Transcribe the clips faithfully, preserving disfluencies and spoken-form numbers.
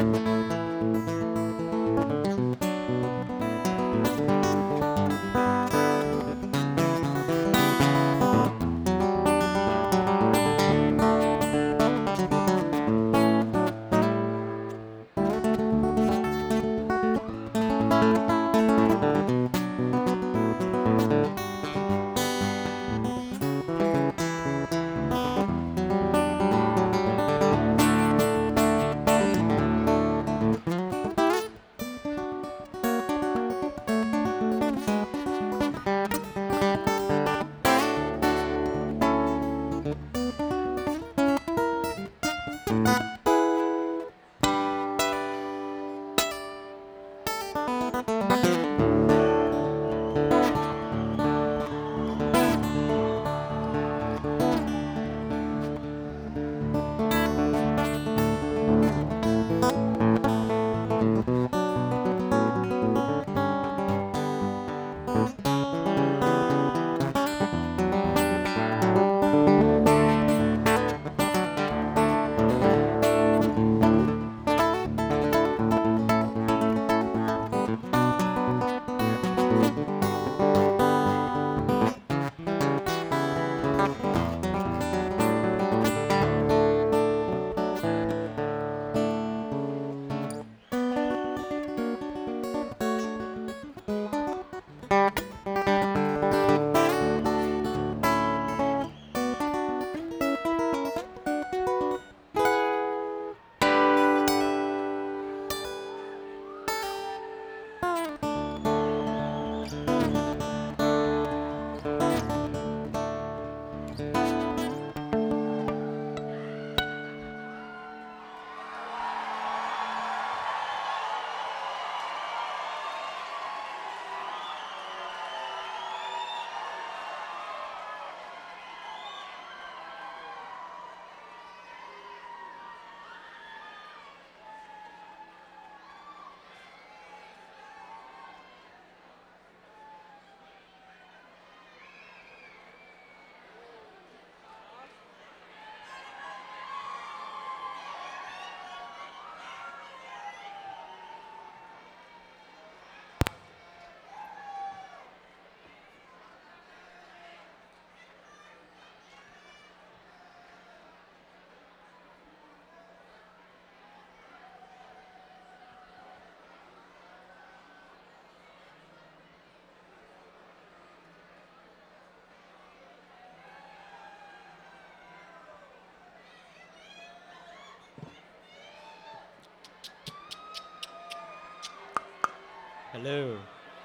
Hello.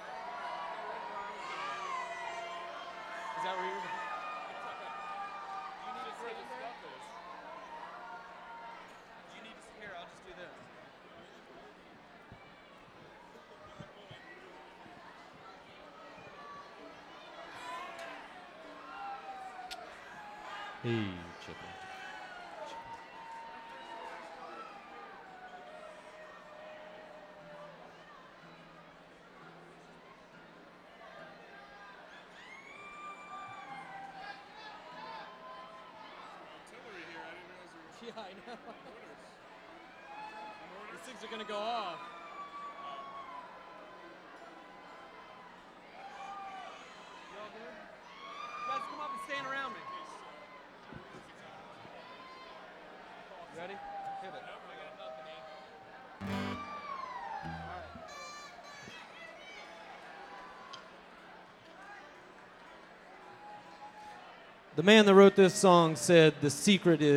Is that where you're? You need to where the stuff is. You need to here. I'll just do this. Hey, chicken. Artillery here. I didn't realize there were Yeah, I know. mortars. Mortars? These things are gonna go off. You all good? You guys come up and stand around me. You ready? Hit it. Nope, I got nothing, eh? All right. The man that wrote this song said the secret is